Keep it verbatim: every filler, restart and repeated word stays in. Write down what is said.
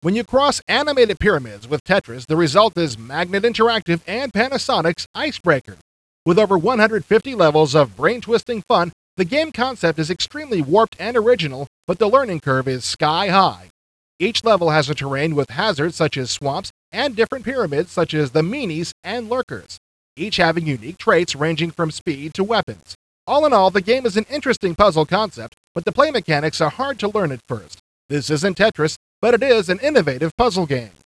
When you cross animated pyramids with Tetris, the result is Magnet Interactive and Panasonic's Icebreaker. With over one hundred fifty levels of brain-twisting fun, the game concept is extremely warped and original, but the learning curve is sky high. Each level has a terrain with hazards such as swamps and different pyramids such as the meanies and lurkers, each having unique traits ranging from speed to weapons. All in all, the game is an interesting puzzle concept, but the play mechanics are hard to learn at first. This isn't Tetris, but it is an innovative puzzle game.